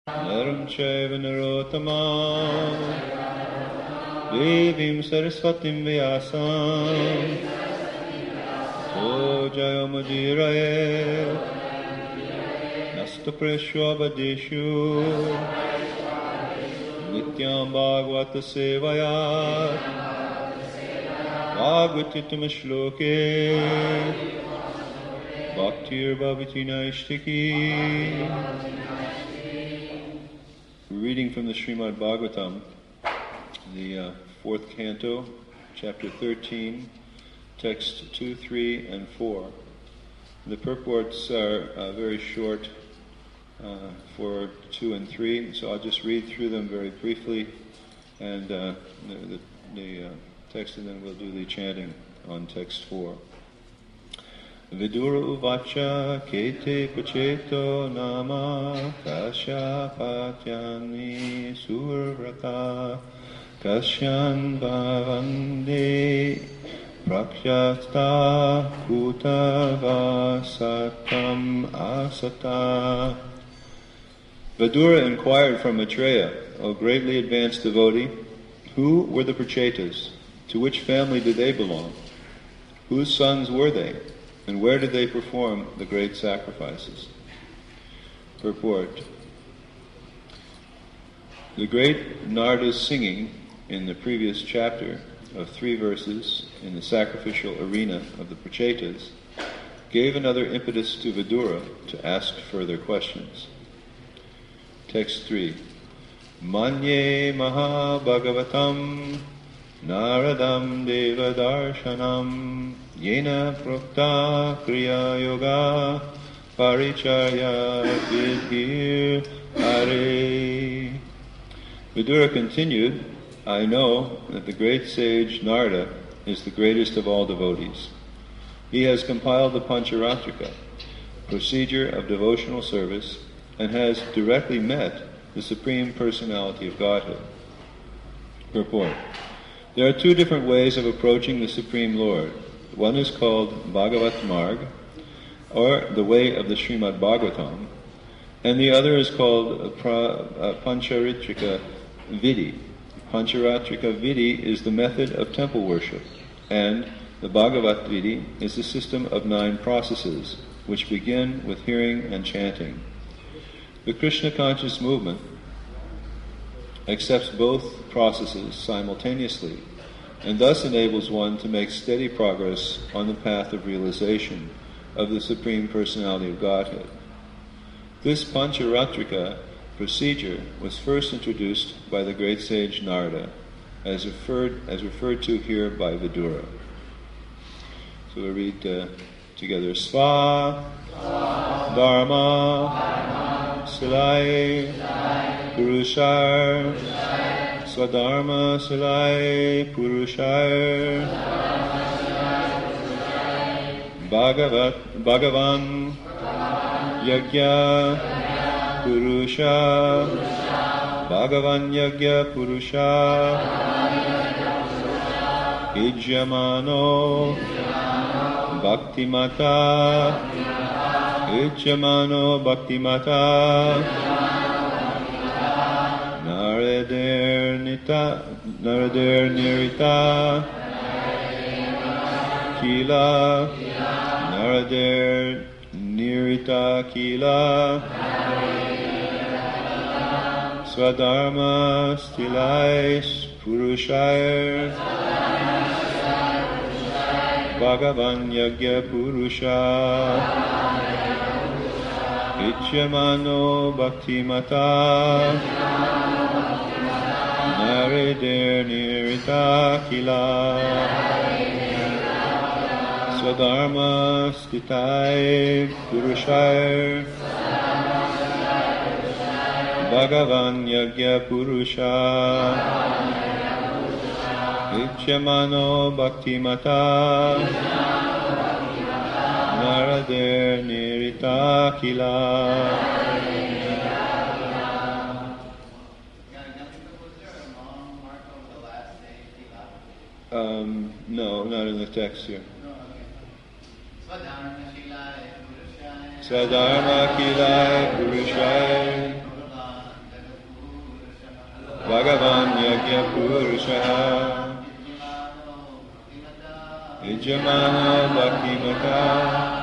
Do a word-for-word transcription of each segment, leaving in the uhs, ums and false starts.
Naram Chaiva Narottamam Devim Saraswatim Vyasam O Jayamudiraye Nastapreshwabadeshu Nityam Bhagavata Sevaya Bhagavatitam Shloke Bhaktir Bhavati Naishtiki. Reading from the Srimad Bhagavatam, the uh, fourth canto, chapter thirteen, text two, three, and four. The purports are uh, very short uh, for two and three, so I'll just read through them very briefly, and uh, the, the, the uh, text, and then we'll do the chanting on text four. Vidura uvacha kete pacheto nama kasya patyani survrata kasyan bhavande prakyasta kutavasatam asata. Vidura inquired from Maitreya, O greatly advanced devotee, who were the Prachetas? To which family did they belong? Whose sons were they? And where did they perform the great sacrifices? Purport. The great Narada's singing in the previous chapter of three verses in the sacrificial arena of the Prachetas gave another impetus to Vidura to ask further questions. Text three. Manye Mahabhagavatam Naradam Devadarshanam Yena Prokta Kriya Yoga Paricharya Vidhir Hare. Vidura continued, I know that the great sage Narada is the greatest of all devotees. He has compiled the Pancharatrika, procedure of devotional service, and has directly met the Supreme Personality of Godhead. Purport. There are two different ways of approaching the Supreme Lord. One is called Bhagavat Marg, or the way of the Srimad Bhagavatam, and the other is called pra, uh, Pancharatrika Vidhi. Pancharatrika Vidhi is the method of temple worship, and the Bhagavat Vidhi is the system of nine processes, which begin with hearing and chanting. The Krishna conscious movement accepts both processes simultaneously, and thus enables one to make steady progress on the path of realization of the Supreme Personality of Godhead. This Pancharatrika procedure was first introduced by the great sage Narada, as referred, as referred to here by Vidura. So we read uh, together, Sva, Dharma, Silai, Purushar, Swadharma Silai Purushar, Bhagavat Bhagavan Yagya Purusha, Bhagavan Yagya Purusha, Ijyamano Bhaktimata, Ijyamano Bhaktimata, Narader Nita, Narader Nirita, Kila, Narader Nirita Kila, Swadharma Stilais Purushaya, Bhagavan Yagya Purusha, Ichyamano Bhaktimata, Narader Nirita Kila, Swadharma Stitai Purushaya, Bhagavan Yagya Purusha, Ichyamano Bhaktimata, Narader Nirita Kila. Um, no, not in the text here. Sadharma Kilai Purushai Yagya Purusha Ijamana Bhaktimata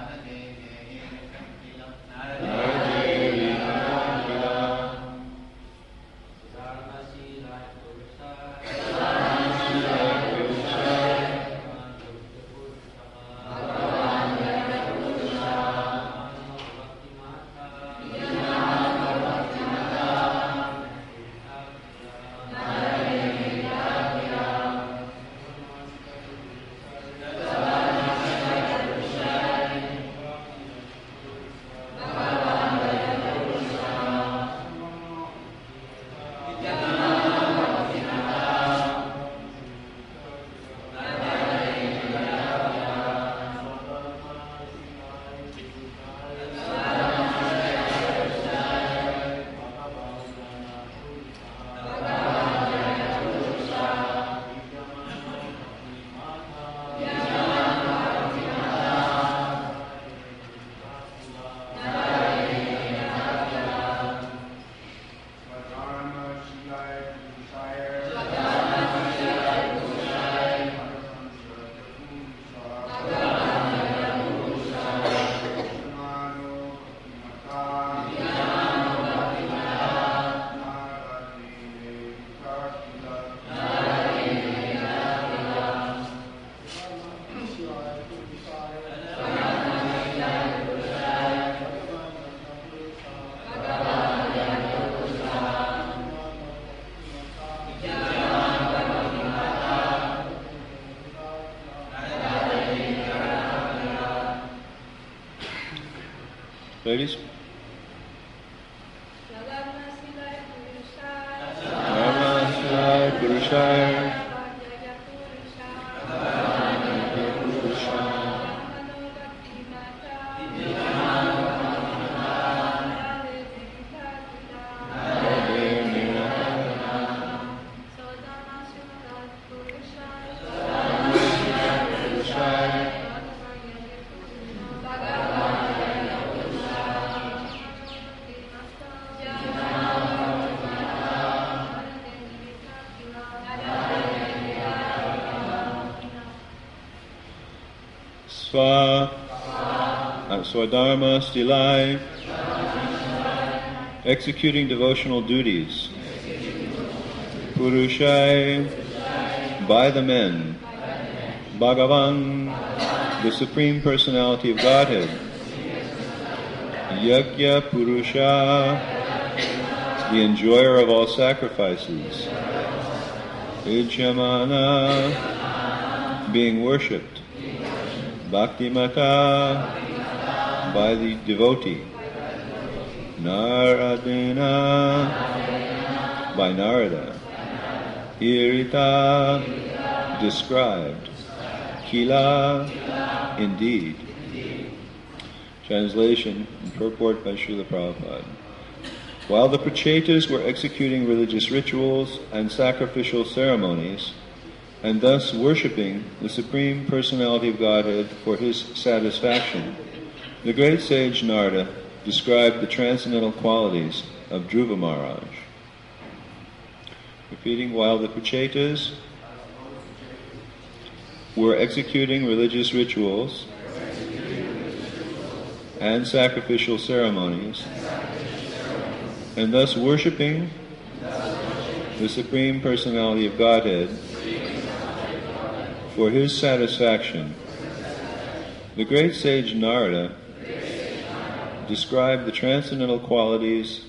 Ladies? Namaste Purushaya Swa uh, Swadharma Stilai, executing devotional duties. Purushai, by the men. Bhagavan, the Supreme Personality of Godhead. Yajna Purusha, the enjoyer of all sacrifices. Ijamana, being worshipped. Bhaktimata, by the devotee. Naradena, by Narada. Irita, described. Kila, indeed. Translation and purport by Srila Prabhupada. While the Prachetas were executing religious rituals and sacrificial ceremonies, and thus worshipping the Supreme Personality of Godhead for His satisfaction, the great sage Narada described the transcendental qualities of Dhruva Maharaj. Repeating, while the Prachetas were executing religious rituals and sacrificial ceremonies, and thus worshipping the Supreme Personality of Godhead for His satisfaction, the great sage Narada described the transcendental qualities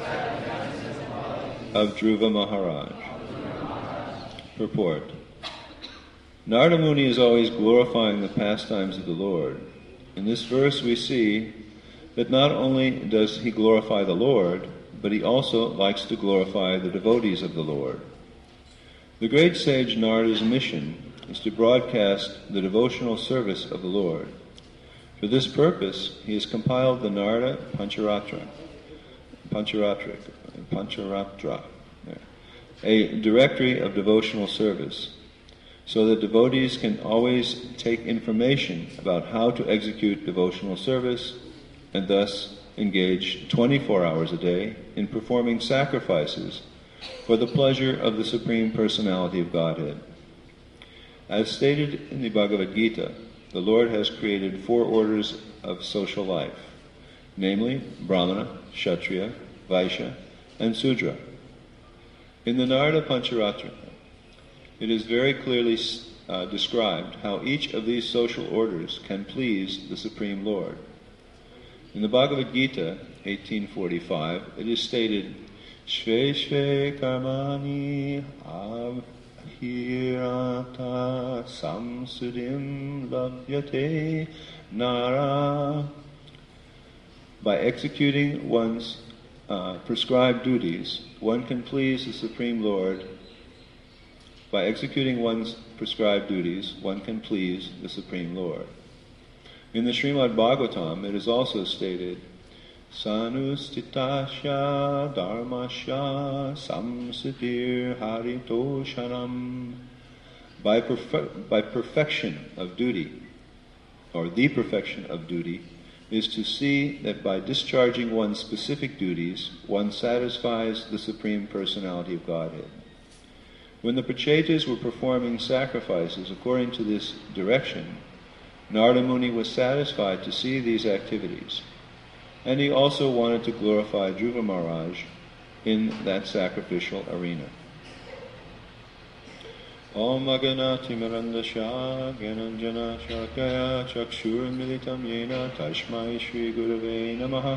of Dhruva Maharaj. Purport. Narada Muni is always glorifying the pastimes of the Lord. In this verse we see that not only does he glorify the Lord, but he also likes to glorify the devotees of the Lord. The great sage Narada's mission is to broadcast the devotional service of the Lord. For this purpose, he has compiled the Narada Pancharatra, Pancharatra, Pancharatra, a directory of devotional service, so that devotees can always take information about how to execute devotional service and thus engage twenty-four hours a day in performing sacrifices for the pleasure of the Supreme Personality of Godhead. As stated in the Bhagavad Gita, the Lord has created four orders of social life, namely Brahmana, Kshatriya, Vaishya, and Sudra. In the Narada Pancharatra, it is very clearly uh, described how each of these social orders can please the Supreme Lord. In the Bhagavad Gita, eighteen forty-five, it is stated, Shve shve karmani abhirata samsudim labhyate nara. By executing one's uh, prescribed duties, one can please the Supreme Lord. By executing one's prescribed duties, one can please the Supreme Lord. In the Srimad Bhagavatam, it is also stated, Sanustitasya dharmasya samsiddhir haritoshanam. By, perfe- by perfection of duty, or the perfection of duty, is to see that by discharging one's specific duties, one satisfies the Supreme Personality of Godhead. When the Prachetas were performing sacrifices according to this direction, Narada Muni was satisfied to see these activities, and he also wanted to glorify Dhruva Maharaj in that sacrificial arena. Om Aganati Marandasya Gyananjana Shakaya Chakshur Militam Yena Tashmai Shri Gurave Namaha.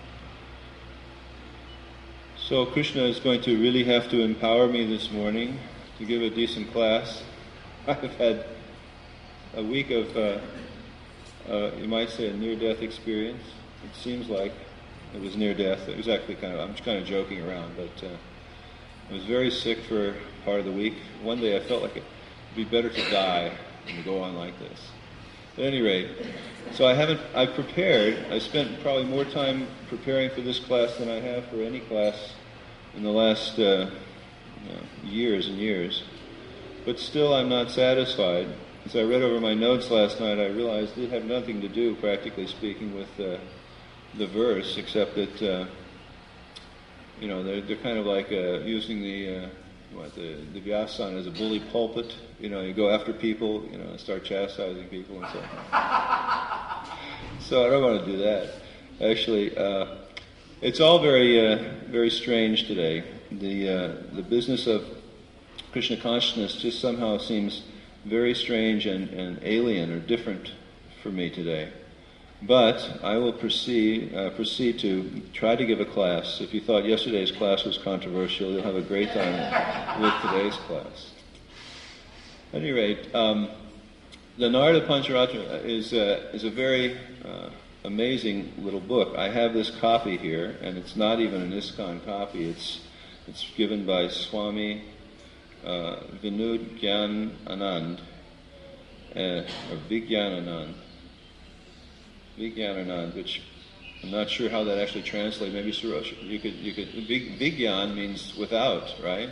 So Krishna is going to really have to empower me this morning to give a decent class. I've had a week of, uh, uh, you might say, a near-death experience. It seems like it was near-death. It was actually kind of, I'm just kind of joking around, but uh, I was very sick for part of the week. One day I felt like it would be better to die than to go on like this. At any rate, so I haven't, I've prepared, I spent probably more time preparing for this class than I have for any class in the last uh, you know, years and years. But still I'm not satisfied. As I read over my notes last night, I realized it had nothing to do, practically speaking, with uh, the verse, except that, uh, you know, they're, they're kind of like uh, using the, uh, what, the, the Vyasan as a bully pulpit. You know, you go after people, you know, and start chastising people and so on. So I don't want to do that. Actually, uh, it's all very, uh, very strange today. The, uh, the business of Krishna consciousness just somehow seems very strange and, and alien or different for me today. But I will proceed, uh, proceed to try to give a class. If you thought yesterday's class was controversial, you'll have a great time with today's class. At any rate, um, the Narada Pancharatra is, uh, is a very uh, amazing little book. I have this copy here, and it's not even an ISKCON copy. It's, it's given by Swami uh, Vinud Gyan Anand, uh, or Vigyananand. Vigyananand, which I'm not sure how that actually translates. Maybe Suresh, you could, you could, Vigyan means without, right?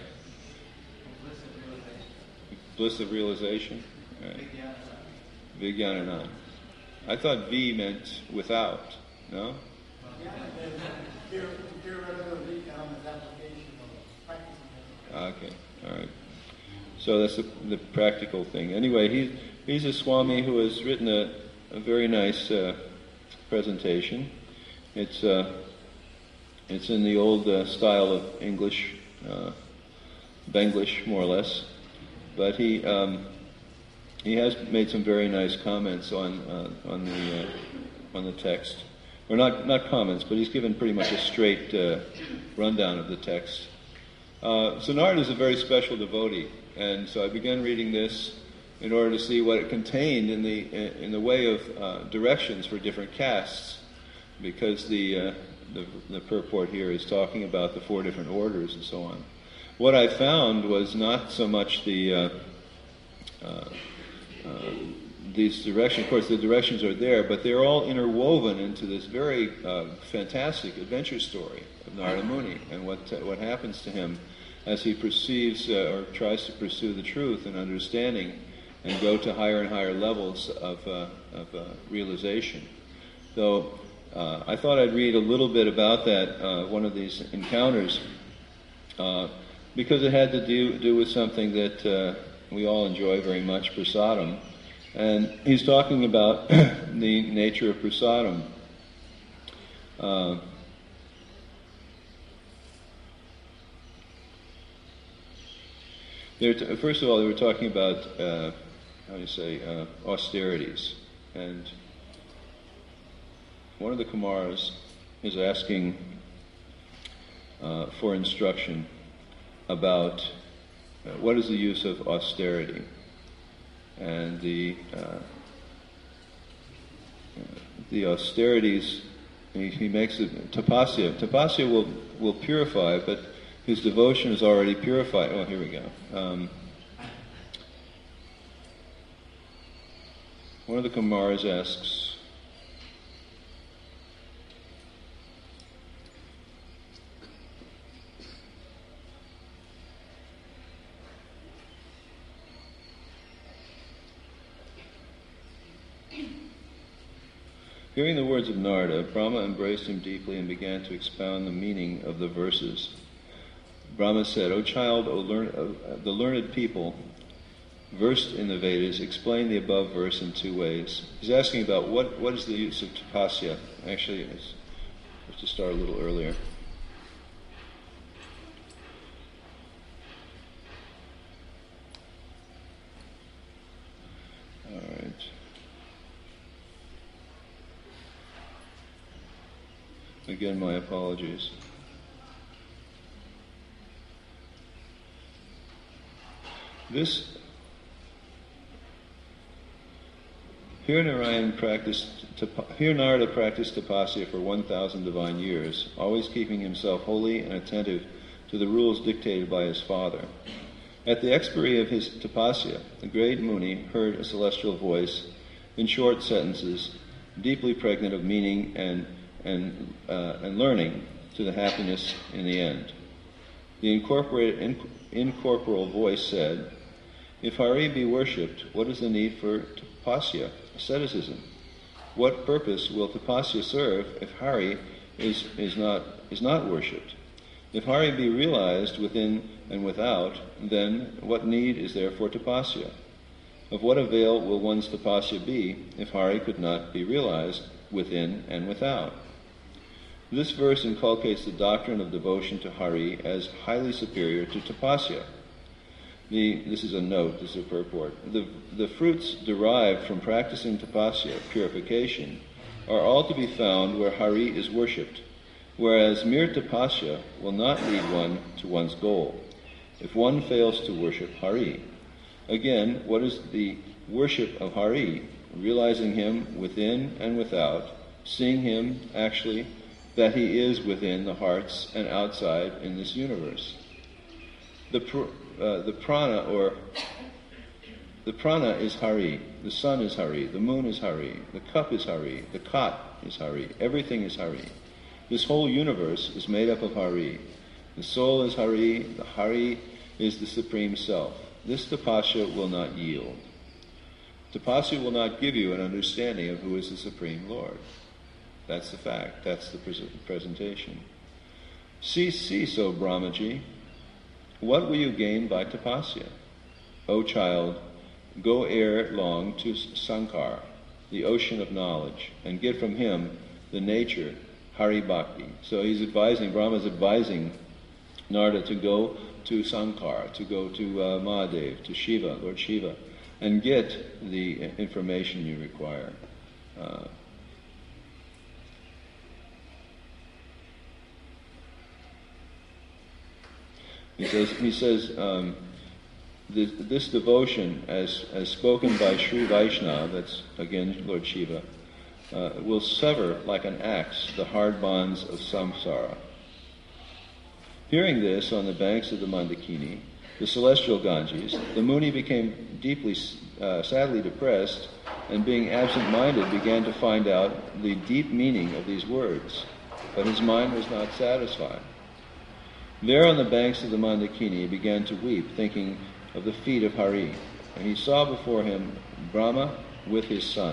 Bliss of realization. Right. Vigyananand. I thought V meant without, no? Okay, all right. So that's the, the practical thing. Anyway, he, he's a Swami who has written a, a very nice uh, presentation. It's uh, it's in the old uh, style of English, uh, Benglish more or less, but he um, he has made some very nice comments on uh, on the uh, on the text, or not not comments, but he's given pretty much a straight uh, rundown of the text. Uh, so Narada is a very special devotee, and so I began reading this in order to see what it contained in the in the way of uh, directions for different castes, because the, uh, the the purport here is talking about the four different orders and so on. What I found was not so much the uh, uh, uh, these directions. Of course, the directions are there, but they're all interwoven into this very uh, fantastic adventure story of Narada Muni and what uh, what happens to him as he perceives uh, or tries to pursue the truth and understanding, and go to higher and higher levels of, uh, of uh, realization. So uh, I thought I'd read a little bit about that, uh, one of these encounters. Uh, because it had to do, do with something that uh, we all enjoy very much, prasadam. And he's talking about the nature of prasadam. Uh, t- first of all, they were talking about, uh, how do you say, uh, austerities. And one of the Kumaras is asking uh, for instruction about uh, what is the use of austerity. And the uh, the austerities, he, he makes it tapasya. Tapasya will, will purify, but his devotion is already purified. Oh, here we go. Um, one of the Kumaras asks, hearing the words of Narada, Brahma embraced him deeply and began to expound the meaning of the verses. Brahma said, O child, O learn, uh, the learned people versed in the Vedas explain the above verse in two ways. He's asking about what, what is the use of tapasya. Actually, let's to start a little earlier. All right. Again, my apologies. This here Narayan practiced here Narada practiced tapasya for one thousand divine years, always keeping himself holy and attentive to the rules dictated by his father. At the expiry of his tapasya, the great Muni heard a celestial voice in short sentences, deeply pregnant of meaning and and uh, and learning to the happiness in the end. The incorporated, in, incorporeal voice said, if Hari be worshipped, what is the need for tapasya, asceticism? What purpose will tapasya serve if Hari is, is not is not worshipped? If Hari be realized within and without, then what need is there for tapasya? Of what avail will one's tapasya be if Hari could not be realized within and without? This verse inculcates the doctrine of devotion to Hari as highly superior to tapasya. The, this is a note, this is a purport. The, the fruits derived from practicing tapasya, purification, are all to be found where Hari is worshipped, whereas mere tapasya will not lead one to one's goal, if one fails to worship Hari. Again, what is the worship of Hari? Realizing him within and without, seeing him actually that he is within the hearts and outside in this universe. The pr- uh, the prana or the prana is Hari, the sun is Hari, the moon is Hari, the cup is Hari, the cot is Hari, everything is Hari. This whole universe is made up of Hari. The soul is Hari, the Hari is the Supreme Self. This tapasya will not yield. Tapasya will not give you an understanding of who is the Supreme Lord. That's the fact. That's the pres- presentation. Cease, cease, O Brahmaji. What will you gain by tapasya? O child, go ere long to Sankar, the ocean of knowledge, and get from him the nature, Hari Bhakti. So he's advising, Brahma's advising Narada to go to Sankar, to go to uh, Mahadev, to Shiva, Lord Shiva, and get the information you require. Uh, He says, he says um, this, this devotion, as, as spoken by Sri Vaishnava, that's again Lord Shiva, uh, will sever like an axe the hard bonds of samsara. Hearing this on the banks of the Mandakini, the celestial Ganges, the Muni became deeply, uh, sadly depressed, and being absent-minded began to find out the deep meaning of these words. But his mind was not satisfied. There on the banks of the Mandakini he began to weep, thinking of the feet of Hari, and he saw before him Brahma with his son.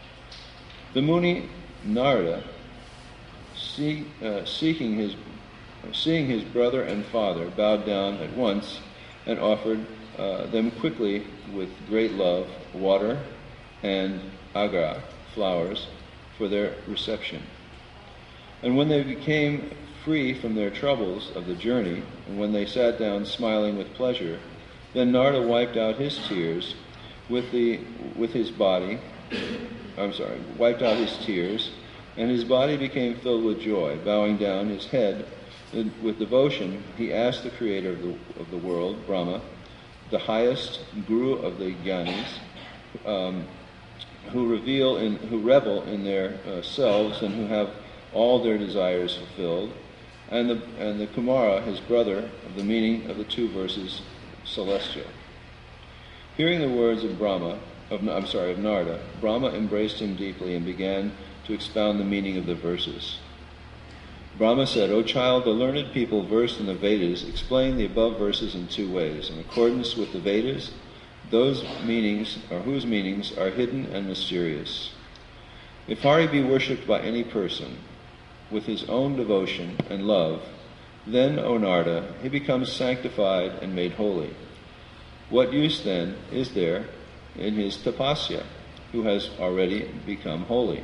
The Muni Narada, see, uh, seeking his seeing his brother and father, bowed down at once and offered uh, them quickly with great love water and agra, flowers, for their reception. And when they became free from their troubles of the journey, and when they sat down smiling with pleasure, then Narada wiped out his tears with the with his body, I'm sorry, wiped out his tears, and his body became filled with joy. Bowing down his head with devotion, he asked the creator of the, of the world, Brahma, the highest guru of the Gyanis, um, who reveal in, who revel in their uh, selves and who have all their desires fulfilled, and the and the Kumara, his brother, of the meaning of the two verses celestial. Hearing the words of Brahma, of I'm sorry, of Narada, Brahma embraced him deeply and began to expound the meaning of the verses. Brahma said, "O child, the learned people versed in the Vedas explain the above verses in two ways. In accordance with the Vedas, those meanings, or whose meanings, are hidden and mysterious. If Hari be worshipped by any person with his own devotion and love, then, O Narada, he becomes sanctified and made holy. What use, then, is there in his tapasya, who has already become holy?"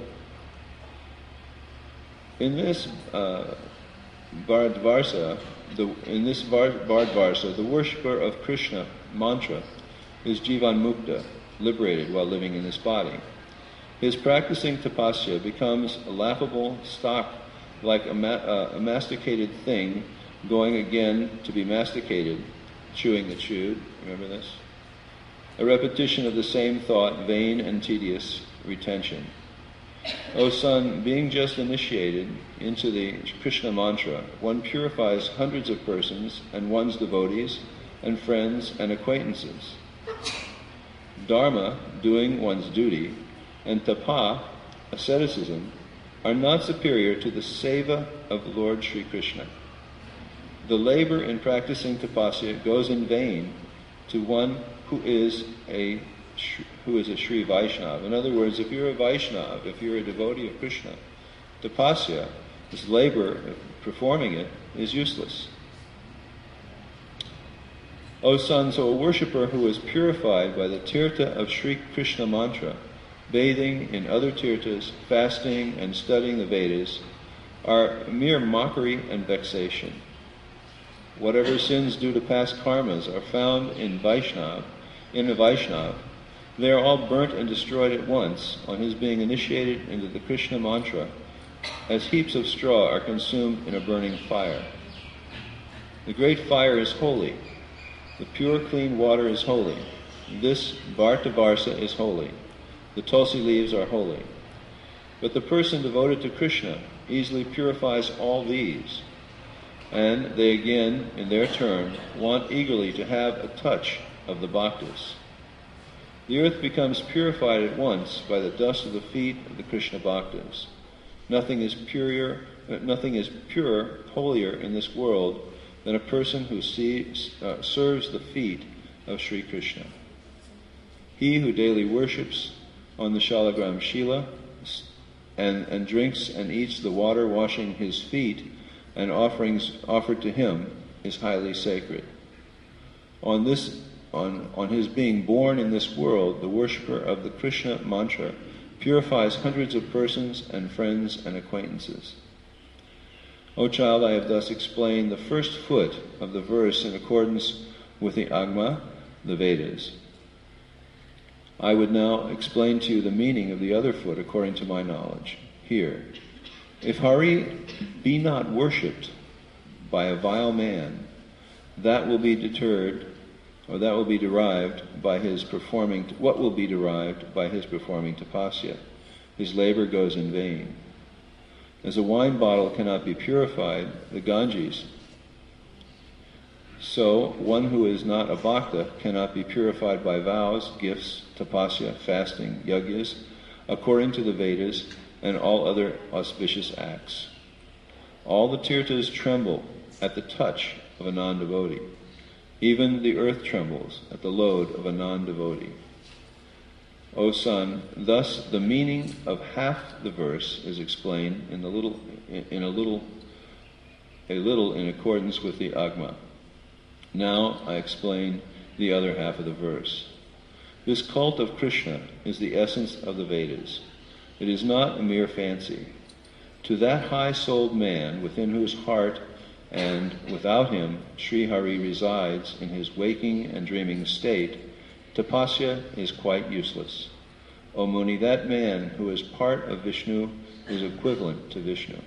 In this uh, Bharadvarsa, the, in this Bharadvarsa, the worshipper of Krishna mantra is Jivan Mukta, liberated while living in this body. His practicing tapasya becomes a laughable stock, like a, ma- uh, a masticated thing going again to be masticated, chewing the chewed. Remember this? A repetition of the same thought, vain and tedious retention. O son, being just initiated into the Krishna mantra, one purifies hundreds of persons and one's devotees and friends and acquaintances. Dharma, doing one's duty, and tapa, asceticism, are not superior to the seva of Lord Sri Krishna. The labor in practicing tapasya goes in vain to one who is a who is a Sri Vaishnava. In other words, if you're a Vaishnava, if you're a devotee of Krishna, tapasya, this labor of performing it, is useless. O son, so a worshipper who is purified by the tirtha of Sri Krishna mantra, bathing in other tirthas, fasting and studying the Vedas, are mere mockery and vexation. Whatever sins due to past karmas are found in Vaishnava, in a Vaishnava, they are all burnt and destroyed at once on his being initiated into the Krishna mantra, as heaps of straw are consumed in a burning fire. The great fire is holy. The pure, clean water is holy. This Bhartavarsa is holy. The tulsi leaves are holy. But the person devoted to Krishna easily purifies all these, and they again, in their turn, want eagerly to have a touch of the bhaktas. The earth becomes purified at once by the dust of the feet of the Krishna bhaktas. Nothing is purer, nothing is purer, holier in this world than a person who sees, uh, serves the feet of Sri Krishna. He who daily worships on the Shalagram Shila and, and drinks and eats the water washing his feet and offerings offered to him is highly sacred. On this On, on his being born in this world, the worshipper of the Krishna mantra purifies hundreds of persons and friends and acquaintances. O child, I have thus explained the first foot of the verse in accordance with the Agma, the Vedas. I would now explain to you the meaning of the other foot according to my knowledge. Here, if Hari be not worshipped by a vile man, that will be deterred or that will be derived by his performing, what will be derived by his performing tapasya? His labor goes in vain. As a wine bottle cannot be purified, the Ganges, so one who is not a bhakta cannot be purified by vows, gifts, tapasya, fasting, yagyas, according to the Vedas and all other auspicious acts. All the tirthas tremble at the touch of a non-devotee. Even the earth trembles at the load of a non-devotee. O son, thus the meaning of half the verse is explained in the little in a little a little in accordance with the Agma. Now I explain the other half of the verse. This cult of Krishna is the essence of the Vedas. It is not a mere fancy. To that high-souled man within whose heart and without him Sri Hari resides in his waking and dreaming state, tapasya is quite useless. O Muni, that man who is part of Vishnu is equivalent to Vishnu.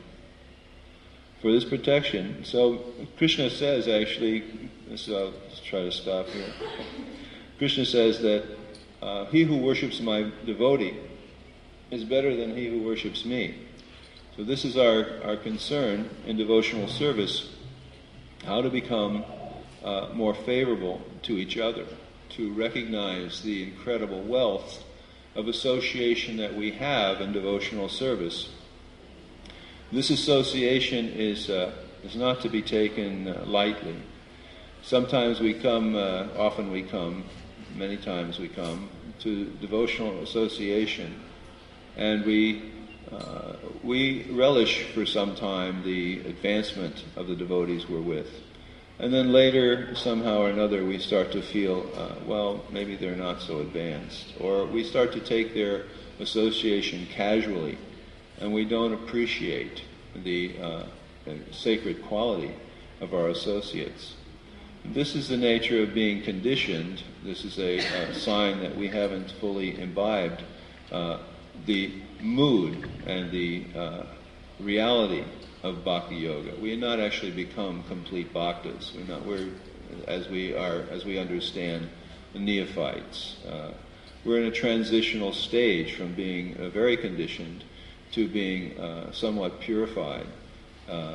For this protection, so Krishna says actually, so I'll try to stop here. Krishna says that uh, he who worships my devotee is better than he who worships me. So this is our, our concern in devotional service, how to become uh, more favorable to each other, to recognize the incredible wealth of association that we have in devotional service. This association is uh, is not to be taken uh, lightly. Sometimes we come, uh, often we come, many times we come to devotional association, and we uh, we relish for some time the advancement of the devotees we're with. And then later, somehow or another, we start to feel, uh, well, maybe they're not so advanced. Or we start to take their association casually, and we don't appreciate the, uh, the sacred quality of our associates. This is the nature of being conditioned. This is a, a sign that we haven't fully imbibed uh, the mood and the uh, reality of Bhakti Yoga. We have not actually become complete bhaktas. We're not. We're as we are, as we understand, neophytes. Uh, we're in a transitional stage from being uh, very conditioned to being uh, somewhat purified. Uh,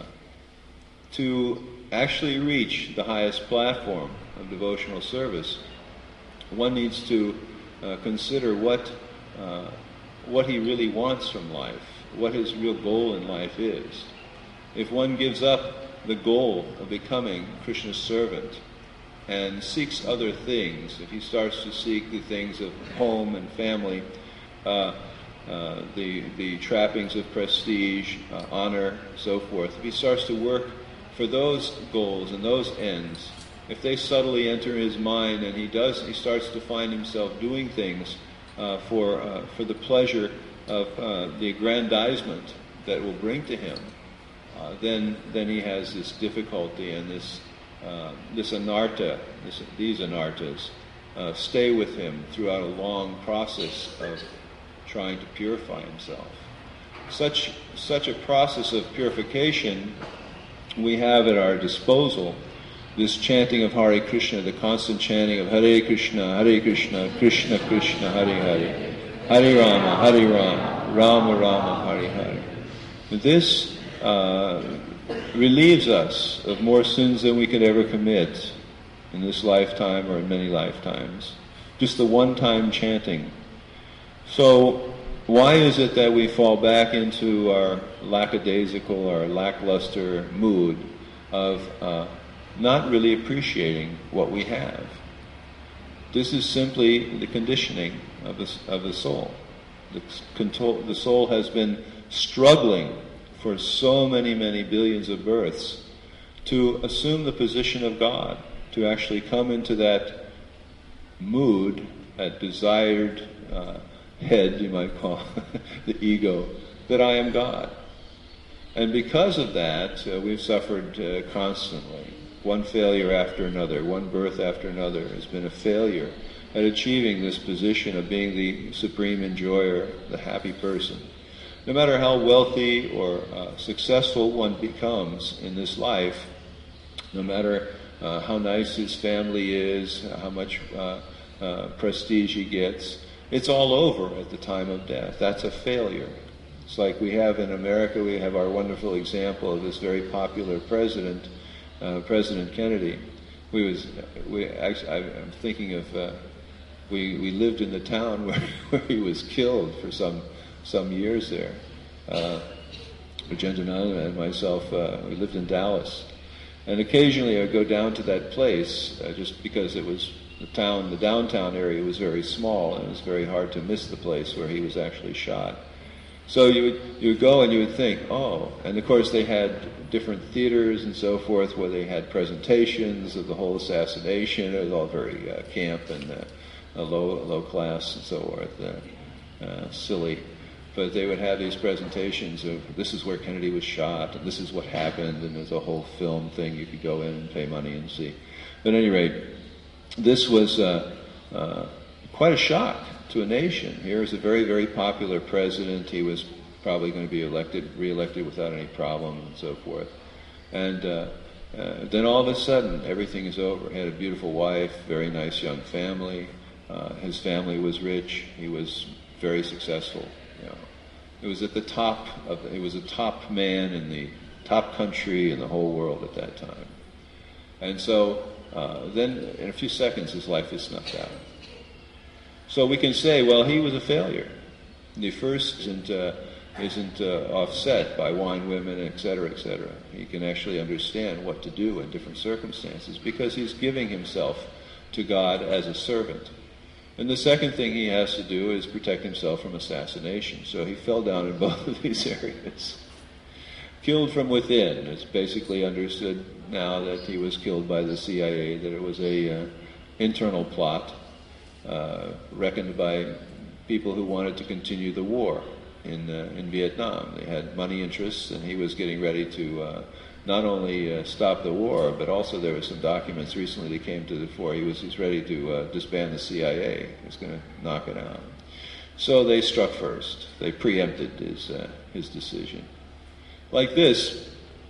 to actually reach the highest platform of devotional service, one needs to uh, consider what uh, what he really wants from life, what his real goal in life is. If one gives up the goal of becoming Krishna's servant and seeks other things, if he starts to seek the things of home and family, uh, uh, the the trappings of prestige, uh, honor, so forth, if he starts to work for those goals and those ends, if they subtly enter his mind and he does, he starts to find himself doing things uh, for uh, for the pleasure of uh, the aggrandizement that will bring to him, uh, then then he has this difficulty and this uh, this anartha, this, these anarthas, uh, stay with him throughout a long process of trying to purify himself. Such such a process of purification we have at our disposal. This chanting of Hare Krishna, the constant chanting of Hare Krishna, Hare Krishna, Krishna Krishna, Hare Hare, Hare Rama, Hare Rama, Rama Rama, Hare Hare. This uh, relieves us of more sins than we could ever commit in this lifetime or in many lifetimes. Just the one-time chanting. So, why is it that we fall back into our lackadaisical or lackluster mood of uh, not really appreciating what we have? This is simply the conditioning of the, of the soul. The, control, the soul has been struggling for so many, many billions of births to assume the position of God, to actually come into that mood, that desired uh, head, you might call the ego, that I am God. And because of that, uh, we've suffered uh, constantly. One failure after another, one birth after another has been a failure at achieving this position of being the supreme enjoyer, the happy person. No matter how wealthy or uh, successful one becomes in this life, no matter uh, how nice his family is, how much uh, uh, prestige he gets, it's all over at the time of death. That's a failure. It's like we have in America, we have our wonderful example of this very popular president, uh, President Kennedy. We was, we actually, I'm thinking of, uh, we we lived in the town where, where he was killed for some some years there. Uh, Rajendranath and myself, uh, we lived in Dallas, and occasionally I would go down to that place uh, just because it was the town, the downtown area was very small, and it was very hard to miss the place where he was actually shot. So you would, you would go and you would think, oh, and of course they had different theaters and so forth where they had presentations of the whole assassination. It was all very uh, camp and uh, low low class and so forth, uh, uh, silly. But they would have these presentations of this is where Kennedy was shot, and this is what happened, and there's a whole film thing you could go in and pay money and see. But at any rate, this was uh, uh, quite a shock to a nation. Here is a very, very popular president. He was probably going to be elected, re-elected without any problem and so forth. And uh, uh, then all of a sudden, everything is over. He had a beautiful wife, very nice young family. Uh, his family was rich. He was very successful. You know, it was at the top of. The, he was a top man in the top country in the whole world at that time. And so uh, then, in a few seconds, his life is snuffed out. So we can say, well, he was a failure. The first isn't uh, isn't uh, offset by wine, women, et cetera, et cetera. He can actually understand what to do in different circumstances because he's giving himself to God as a servant. And the second thing he has to do is protect himself from assassination. So he fell down in both of these areas. Killed from within. It's basically understood now that he was killed by the C I A, that it was a uh, internal plot uh, reckoned by people who wanted to continue the war in uh, in Vietnam. They had money interests, and he was getting ready to uh, not only uh, stop the war, but also there were some documents recently that came to the fore. He was he's ready to uh, disband the C I A. He was going to knock it out. So they struck first. They preempted his uh, his decision. Like this,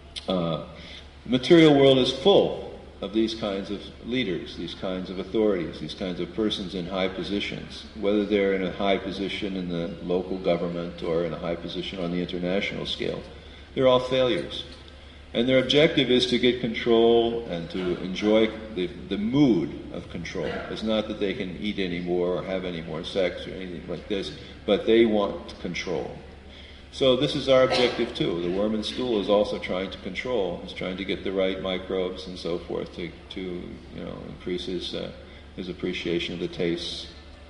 uh, the material world is full of these kinds of leaders, these kinds of authorities, these kinds of persons in high positions, whether they're in a high position in the local government or in a high position on the international scale. They're all failures. And their objective is to get control and to enjoy the, the mood of control. It's not that they can eat any more or have any more sex or anything like this, but they want control. So this is our objective too. The worm and stool is also trying to control. It's trying to get the right microbes and so forth to, to you know, increase his, uh, his appreciation of the taste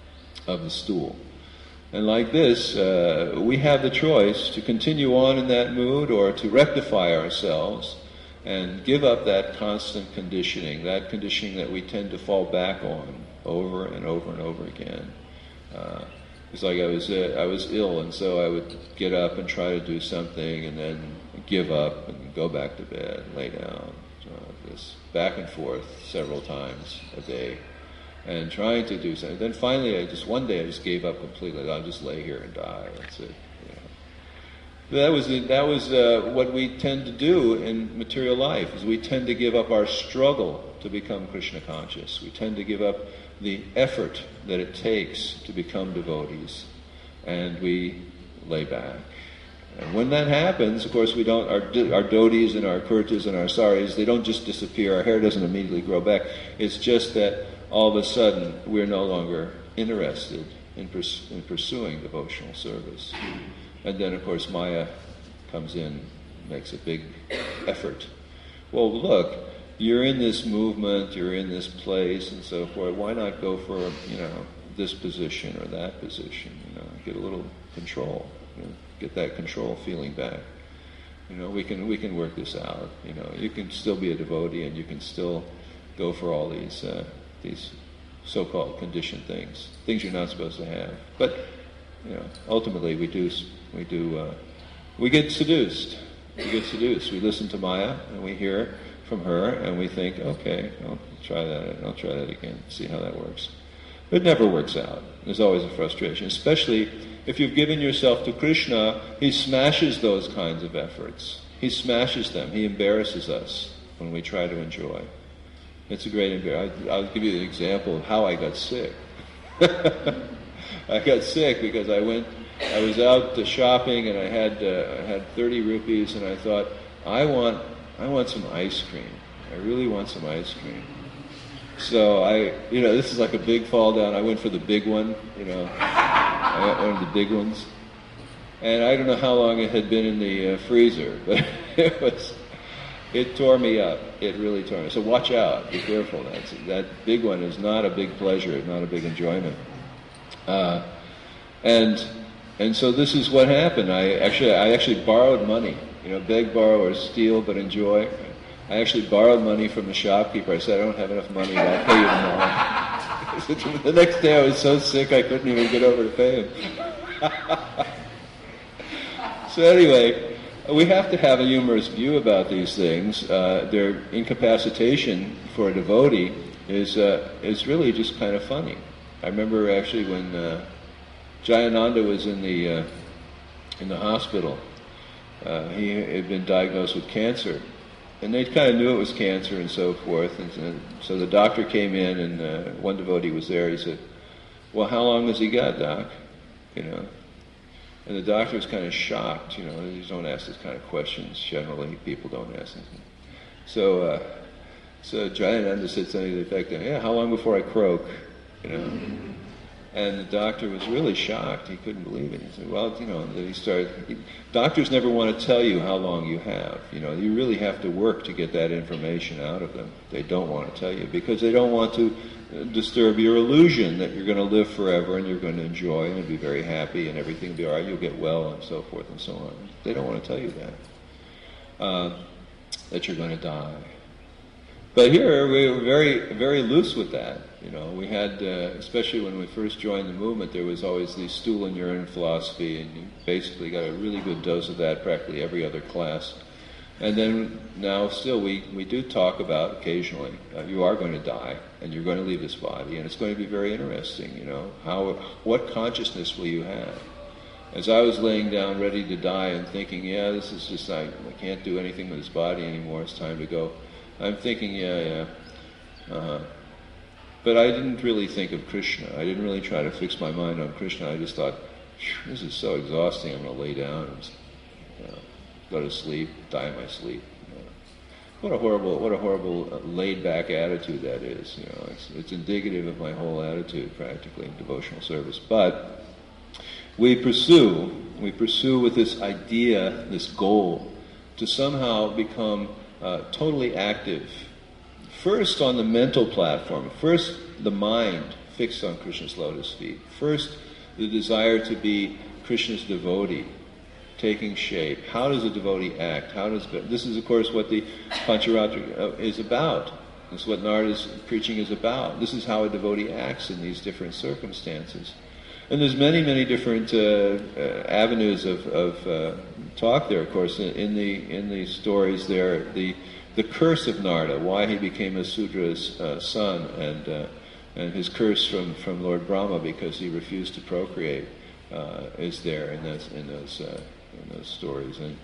of the stool. And like this, uh, we have the choice to continue on in that mood or to rectify ourselves and give up that constant conditioning, that conditioning that we tend to fall back on over and over and over again. Uh, it's like I was uh, I was ill, and so I would get up and try to do something and then give up and go back to bed, lay down, uh, this back and forth several times a day. And trying to do something. Then finally, I just one day I just gave up completely. I'll just lay here and die. That's it. You know. That was that was uh, what we tend to do in material life. Is we tend to give up our struggle to become Krishna conscious. We tend to give up the effort that it takes to become devotees, and we lay back. And when that happens, of course, we don't. Our our dhotis and our kurtas and our saris, they don't just disappear. Our hair doesn't immediately grow back. It's just that all of a sudden, we're no longer interested in, pers- in pursuing devotional service. And then, of course, Maya comes in, makes a big effort. Well, look, you're in this movement, you're in this place, and so forth. Why not go for, you know, this position or that position? You know, get a little control, you know, get that control feeling back. You know, we can we can work this out. You know, you can still be a devotee, and you can still go for all these. Uh, these so-called conditioned things, things you're not supposed to have. But, you know, ultimately we do, we do, uh, we get seduced. We get seduced. We listen to Maya and we hear from her and we think, okay, I'll try that, I'll try that again, see how that works. But it never works out. There's always a frustration, especially if you've given yourself to Krishna. He smashes those kinds of efforts. He smashes them. He embarrasses us when we try to enjoy. It's a great embarrassment. I'll give you an example of how I got sick. I got sick because I went, I was out uh, shopping and I had uh, I had thirty rupees and I thought, I want I want some ice cream. I really want some ice cream. So I, you know, this is like a big fall down. I went for the big one, you know. I got one of the big ones. And I don't know how long it had been in the uh, freezer, but it was. It tore me up. It really tore me. So watch out. Be careful. That's, that big one is not a big pleasure. It's not a big enjoyment. Uh, and and so this is what happened. I actually, I actually borrowed money. You know, beg, borrow, or steal, but enjoy. I actually borrowed money from the shopkeeper. I said, I don't have enough money, but I'll pay you tomorrow. The next day I was so sick I couldn't even get over to pay him. So anyway, we have to have a humorous view about these things. Uh, their incapacitation for a devotee is uh, is really just kind of funny. I remember actually when uh, Jayananda was in the uh, in the hospital. Uh, he had been diagnosed with cancer, and they kind of knew it was cancer and so forth. And, and so the doctor came in, and uh, one devotee was there. He said, "Well, how long has he got, Doc?" You know, and the doctor was kind of shocked. You know, you don't ask this kind of questions generally. People don't ask this. So, uh, so Jayananda said something to the effect of, "Yeah, how long before I croak?" You know. And the doctor was really shocked. He couldn't believe it. He said, well, you know, and then he started, he, doctors never want to tell you how long you have. You know, you really have to work to get that information out of them. They don't want to tell you because they don't want to disturb your illusion that you're going to live forever and you're going to enjoy and be very happy and everything will be all right, you'll get well and so forth and so on. They don't want to tell you that, uh, that you're going to die. But here we were very, very loose with that. You know, we had, uh, especially when we first joined the movement, there was always the stool and urine philosophy, and you basically got a really good dose of that practically every other class. And then now still we, we do talk about occasionally, uh, you are going to die, and you're going to leave this body, and it's going to be very interesting, you know, how, what consciousness will you have? As I was laying down ready to die and thinking, yeah, this is just, I, I can't do anything with this body anymore, it's time to go. I'm thinking, yeah, yeah. Uh-huh. But I didn't really think of Krishna. I didn't really try to fix my mind on Krishna. I just thought, this is so exhausting, I'm going to lay down and you know, go to sleep, die in my sleep. You know. What a horrible, what a horrible uh, laid-back attitude that is. You know, it's, it's indicative of my whole attitude, practically, in devotional service. But we pursue, we pursue with this idea, this goal, to somehow become uh, totally active. First on the mental platform, first the mind fixed on Krishna's lotus feet, first the desire to be Krishna's devotee, taking shape. How does a devotee act? How does this is of course what the Pancharatra is about. This is what Narada's preaching is about. This is how a devotee acts in these different circumstances. And there's many, many different uh, uh, avenues of, of uh, talk there, of course, in, in the in the stories there. The The curse of Narada, why he became a Sudra's uh, son, and uh, and his curse from, from Lord Brahma because he refused to procreate, uh, is there in those in those uh, in those stories. And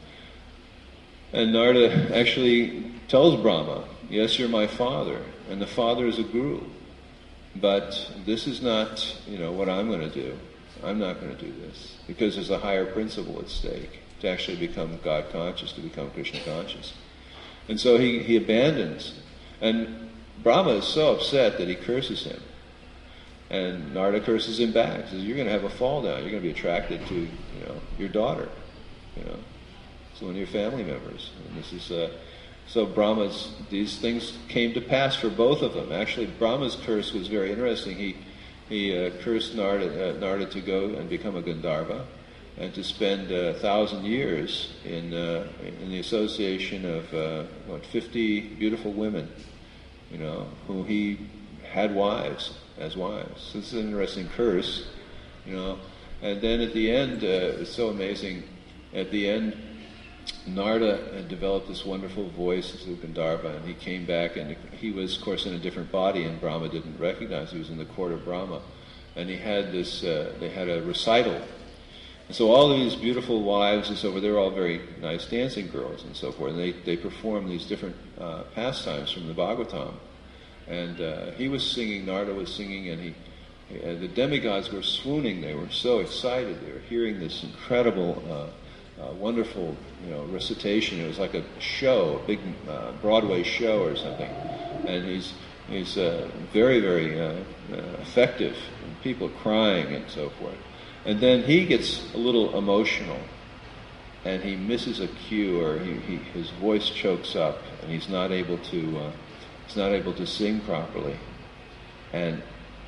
and Narada actually tells Brahma, "Yes, you're my father, and the father is a guru, but this is not you know what I'm going to do. I'm not going to do this because there's a higher principle at stake to actually become God conscious, to become Krishna conscious." And so he, he abandons. And Brahma is so upset that he curses him. And Narada curses him back. He says, you're going to have a fall down. You're going to be attracted to, you know, your daughter. You know, it's one of your family members. And this is, uh, so Brahma's, these things came to pass for both of them. Actually, Brahma's curse was very interesting. He, he uh, cursed Narada, uh, Narada to go and become a Gandharva, and to spend a uh, thousand years in uh, in the association of uh, what fifty beautiful women, you know, who he had wives as wives. So this is an interesting curse, you know. And then at the end, uh, it's so amazing. At the end, Narada had developed this wonderful voice as a Gandharva, and he came back, and he was, of course, in a different body, and Brahma didn't recognize. He was in the court of Brahma, and he had this. Uh, they had a recital. And so all of these beautiful wives and so forth, they were all very nice dancing girls and so forth. And they, they performed these different uh, pastimes from the Bhagavatam. And uh, he was singing, Narada was singing, and he, uh, the demigods were swooning. They were so excited. They were hearing this incredible, uh, uh, wonderful, you know, recitation. It was like a show, a big uh, Broadway show or something. And he's he's uh, very, very uh, uh, effective. And people crying and so forth. And then he gets a little emotional, and he misses a cue, or he, he, his voice chokes up, and he's not able to uh, he's not able to sing properly. And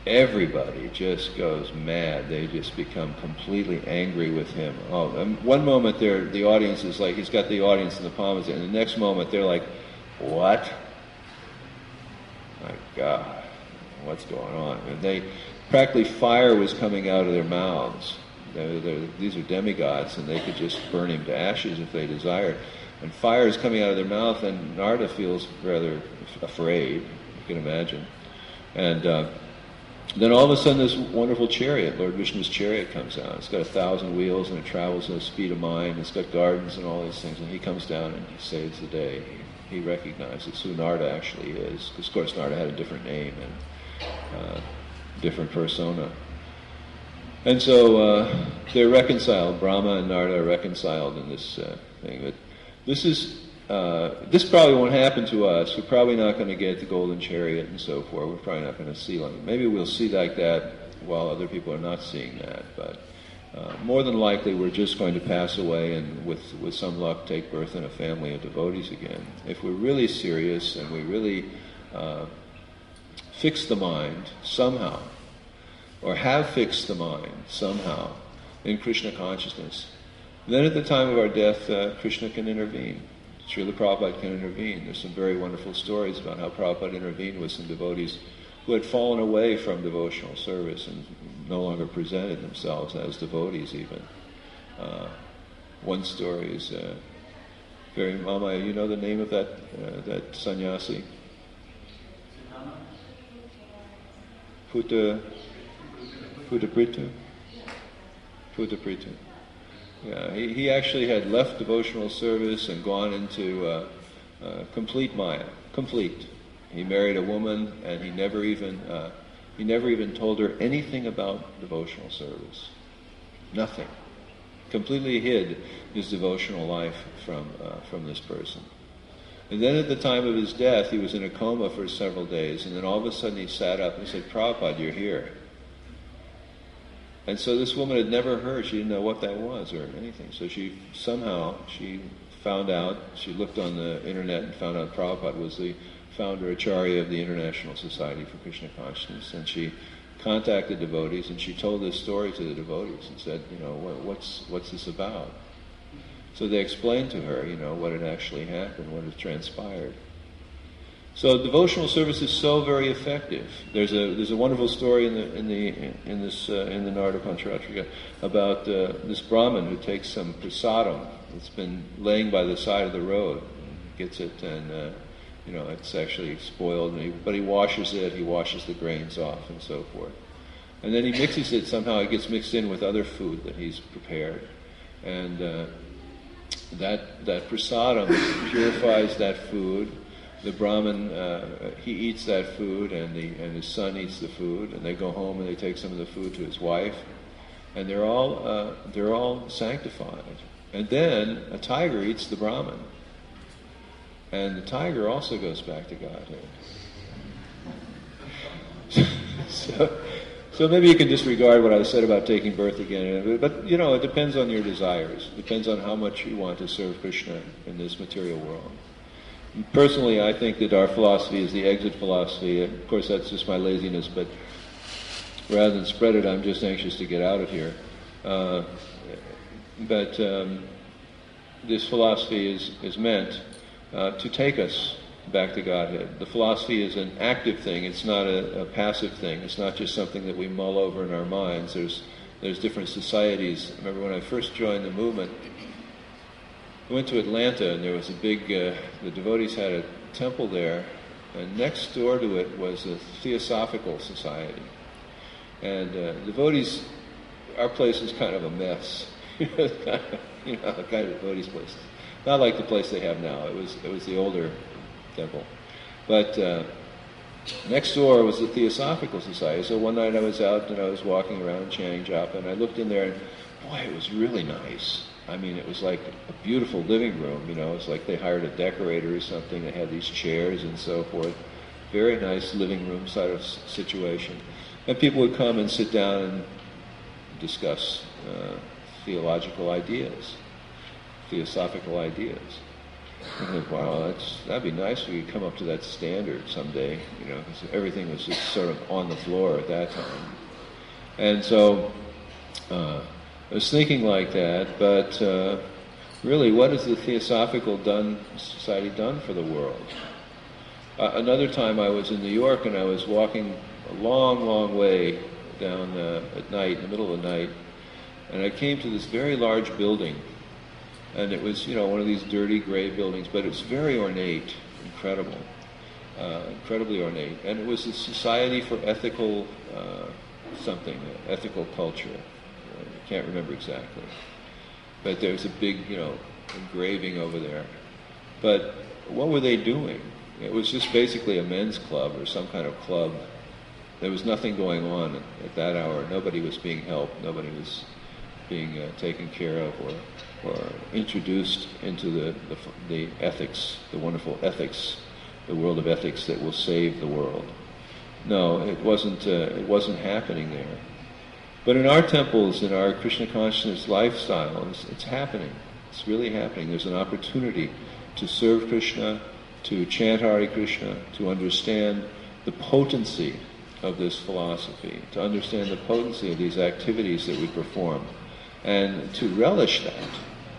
everybody just goes mad. They just become completely angry with him. Oh, and one moment they're, the audience is like, he's got the audience in the palm of his hand, and the next moment they're like, what? My God, what's going on? And they, practically fire was coming out of their mouths. They're, they're, these are demigods, and they could just burn him to ashes if they desired. And fire is coming out of their mouth, and Narada feels rather afraid, you can imagine. And uh, then all of a sudden this wonderful chariot, Lord Vishnu's chariot, comes out. It's got a thousand wheels, and it travels at the speed of mind. It's got gardens and all these things, and he comes down and he saves the day. He, he recognizes who Narada actually is, because of course Narada had a different name and uh, different persona. And so uh, they're reconciled. Brahma and Narada are reconciled in this uh, thing. But this is uh, this probably won't happen to us. We're probably not going to get the golden chariot and so forth. We're probably not going to see like maybe we'll see like that while other people are not seeing that. But uh, more than likely, we're just going to pass away and, with with some luck, take birth in a family of devotees again. If we're really serious and we really uh, fix the mind somehow, or have fixed the mind somehow in Krishna consciousness, then at the time of our death, uh, Krishna can intervene. Srila Prabhupada can intervene. There's some very wonderful stories about how Prabhupada intervened with some devotees who had fallen away from devotional service and no longer presented themselves as devotees even. Uh, one story is uh, very, Mama, you know the name of that uh, that sannyasi? Puta, Puttapritu? Puttapritu. Yeah, he, he actually had left devotional service and gone into uh, uh, complete Maya, complete. He married a woman, and he never even uh, he never even told her anything about devotional service. Nothing. Completely hid his devotional life from uh, from this person. And then at the time of his death, he was in a coma for several days, and then all of a sudden he sat up and said, "Prabhupada, you're here." And so this woman had never heard, she didn't know what that was or anything. So she somehow, she found out, she looked on the internet and found out Prabhupada was the founder Acharya of the International Society for Krishna Consciousness. And she contacted devotees and she told this story to the devotees and said, you know, what, what's what's this about? So they explained to her, you know, what had actually happened, what had transpired. So devotional service is so very effective. There's a there's a wonderful story in the in the in this uh, in the Narada Pancharatrika about uh, this Brahmin who takes some prasadam that's been laying by the side of the road, gets it, and uh, you know it's actually spoiled, and he, but he washes it, he washes the grains off, and so forth, and then he mixes it somehow. It gets mixed in with other food that he's prepared, and uh, that that prasadam purifies that food. The Brahmin, uh, he eats that food, and the and his son eats the food, and they go home and they take some of the food to his wife, and they're all uh, they're all sanctified. And then a tiger eats the Brahmin, and the tiger also goes back to Godhead. so, so maybe you can disregard what I said about taking birth again, but you know it depends on your desires. It depends on how much you want to serve Krishna in this material world. Personally, I think that our philosophy is the exit philosophy. Of course, that's just my laziness, but rather than spread it, I'm just anxious to get out of here. Uh, but um, this philosophy is, is meant uh, to take us back to Godhead. The philosophy is an active thing. It's not a, a passive thing. It's not just something that we mull over in our minds. There's, there's different societies. I remember when I first joined the movement, I went to Atlanta, and there was a big, uh, the devotees had a temple there, and next door to it was a Theosophical Society. And uh, devotees, our place was kind of a mess. you know, the kind of devotees place. Not like the place they have now. It was it was the older temple. But uh, next door was the Theosophical Society. So one night I was out, and I was walking around chanting japa, and I looked in there, and boy, it was really nice. I mean, it was like a beautiful living room, you know. It's like they hired a decorator or something. They had these chairs and so forth. Very nice living room sort of situation. And people would come and sit down and discuss uh, theological ideas, theosophical ideas. I think, wow, that's, that'd be nice if we could come up to that standard someday, you know, because everything was just sort of on the floor at that time. And so uh, I was thinking like that, but uh, really, what has the Theosophical done, Society done for the world? Uh, another time I was in New York and I was walking a long, long way down uh, at night, in the middle of the night, and I came to this very large building. And it was, you know, one of these dirty gray buildings, but it's very ornate, incredible, uh, incredibly ornate. And it was a Society for Ethical uh, something, uh, ethical culture. Uh, I can't remember exactly. But there's a big, you know, engraving over there. But what were they doing? It was just basically a men's club or some kind of club. There was nothing going on at that hour. Nobody was being helped. Nobody was being uh, taken care of or or introduced into the, the the ethics, the wonderful ethics, the world of ethics that will save the world. No, it wasn't. Uh, it wasn't happening there. But in our temples, in our Krishna consciousness lifestyle, it's, it's happening. It's really happening. There's an opportunity to serve Krishna, to chant Hare Krishna, to understand the potency of this philosophy, to understand the potency of these activities that we perform, and to relish that.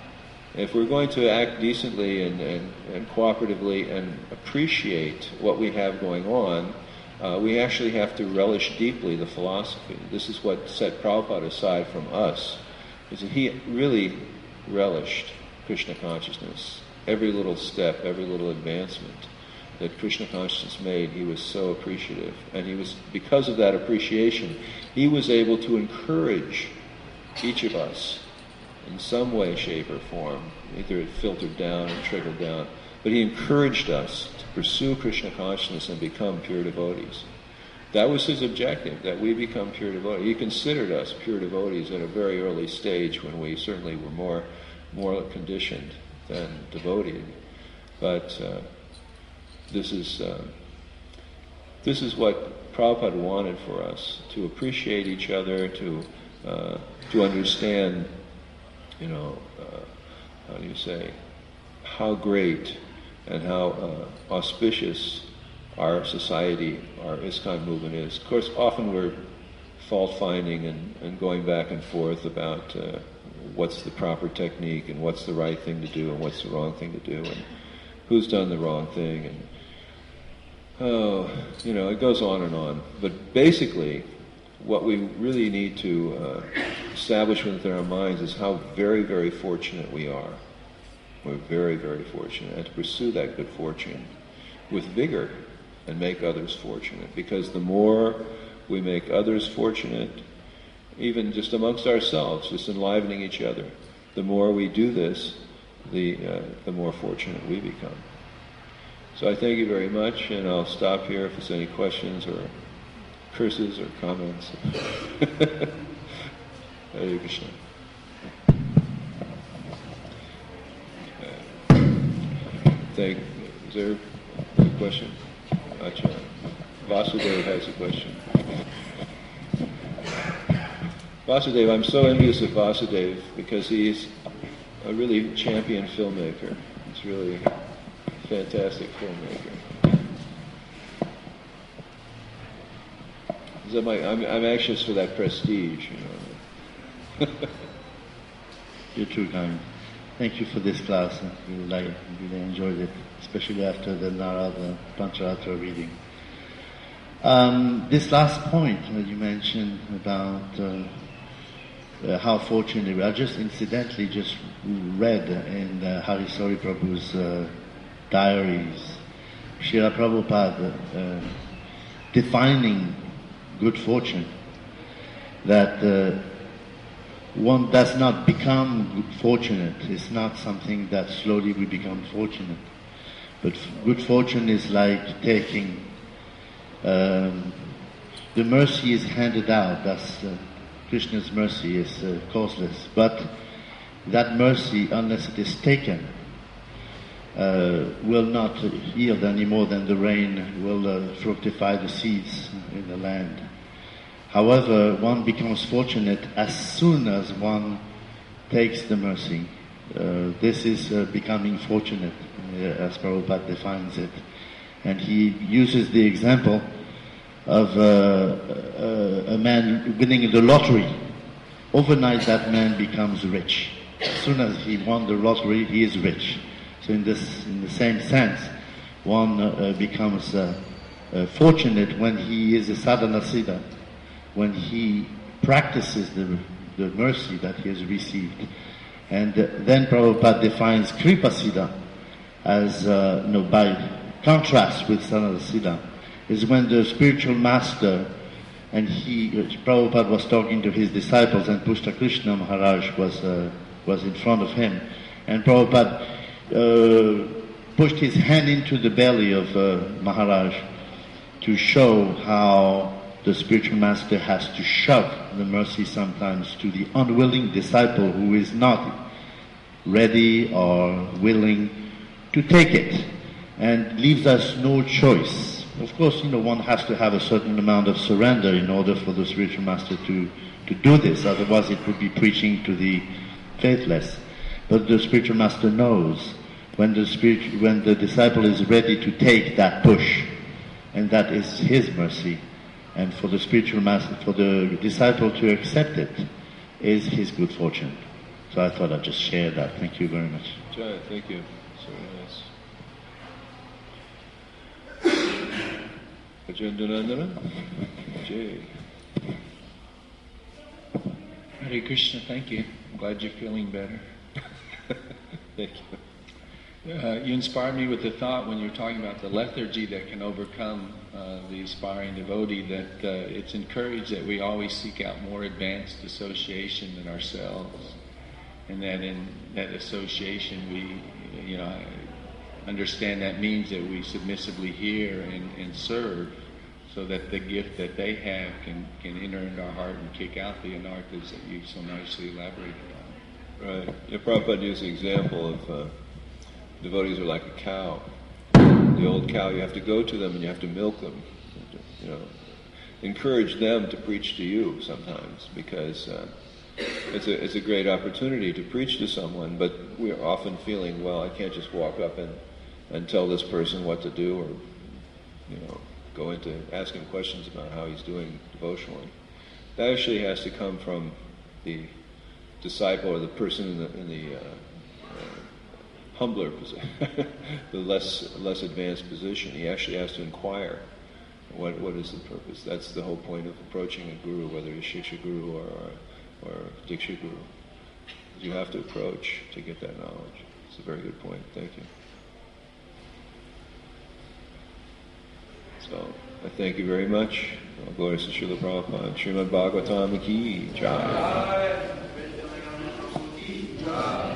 If we're going to act decently and, and, and cooperatively and appreciate what we have going on, uh, we actually have to relish deeply the philosophy. This is what set Prabhupada aside from us, is that he really relished Krishna consciousness. Every little step, every little advancement that Krishna consciousness made, he was so appreciative. And he was, because of that appreciation, he was able to encourage each of us in some way, shape, or form. Either it filtered down or trickled down. But he encouraged us to pursue Krishna consciousness and become pure devotees. That was his objective, that we become pure devotees. He considered us pure devotees at a very early stage when we certainly were more, more conditioned than devoted. But uh, this is uh, this is what Prabhupada wanted for us, to appreciate each other, to uh, to understand, you know, uh, how do you say, how great and how uh, auspicious our society, our ISKCON movement is. Of course, often we're fault-finding and, and going back and forth about uh, what's the proper technique and what's the right thing to do and what's the wrong thing to do and who's done the wrong thing. And oh, you know, it goes on and on. But basically, what we really need to uh, establish within our minds is how very, very fortunate we are. We're very, very fortunate, and to pursue that good fortune with vigor and make others fortunate. Because the more we make others fortunate, even just amongst ourselves, just enlivening each other, the more we do this, the uh, the more fortunate we become. So I thank you very much, and I'll stop here if there's any questions or curses or comments. Hare Krishna. Thank, is there a question? Acha. Vasudeva has a question. Vasudeva, I'm so envious of Vasudeva because he's a really champion filmmaker. He's really a fantastic filmmaker. Is that my, I'm, I'm anxious for that prestige, you know. You're too kind. Thank you for this class. I really, like, really enjoyed it, especially after the Narada Pancharatra reading. Um, this last point that you mentioned about uh, uh, how fortunate we are, I just incidentally just read in uh, Harisori Prabhu's uh, diaries, Srila Prabhupada uh, defining good fortune, that uh, one does not become fortunate. It's not something that slowly we become fortunate. But f- good fortune is like taking, um, the mercy is handed out. That's uh, Krishna's mercy is uh, causeless. But that mercy, unless it is taken, uh, will not yield any more than the rain will uh, fructify the seeds in the land. However, one becomes fortunate as soon as one takes the mercy uh, this is uh, becoming fortunate, uh, as Prabhupada defines it. And he uses the example of uh, a, a man winning the lottery. Overnight that man becomes rich. As soon as he won the lottery, he is rich. So in this, in the same sense, one uh, becomes uh, uh, fortunate when he is a sadhana siddha, when he practices the, the mercy that he has received. And uh, then Prabhupada defines kripa siddha as, uh, you know, by contrast with sadhana siddha, is when the spiritual master, and he, Prabhupada was talking to his disciples, and Pushta Krishna Maharaj was uh, was in front of him, and Prabhupada uh, pushed his hand into the belly of uh, Maharaj to show how the spiritual master has to shove the mercy sometimes to the unwilling disciple who is not ready or willing to take it, and leaves us no choice. Of course, you know, one has to have a certain amount of surrender in order for the spiritual master to, to do this, otherwise it would be preaching to the faithless. But the spiritual master knows when the spirit, when the disciple is ready to take that push, and that is his mercy, and for the spiritual master, for the disciple to accept it, is his good fortune. So I thought I'd just share that. Thank you very much. Jai, thank you. So nice. Ajendanandana? Jay. Hare Krishna, thank you. I'm glad you're feeling better. Thank you. Uh, you inspired me with the thought when you were talking about the lethargy that can overcome uh, the aspiring devotee, that uh, it's encouraged that we always seek out more advanced association than ourselves, and that in that association we, you know, understand that means that we submissively hear and, and serve, so that the gift that they have can, can enter into our heart and kick out the anarthas that you so nicely elaborated on. Right. Yeah, Prabhupada used the example of uh, devotees are like a cow. The old cow, you have to go to them and you have to milk them. You know, encourage them to preach to you sometimes, because uh, it's a it's a great opportunity to preach to someone. But we're often feeling, well, I can't just walk up and and tell this person what to do, or you know, go into ask him questions about how he's doing devotionally. That actually has to come from the disciple or the person in the in the uh, uh, humbler position, the less less advanced position. He actually has to inquire, what what is the purpose? That's the whole point of approaching a guru, whether it's Shiksha Guru or or, or Diksha Guru. You have to approach to get that knowledge. It's a very good point. Thank you. So, I thank you very much. All glories to Srila Prabhupada. Srimad Bhagavatam Ki Jai.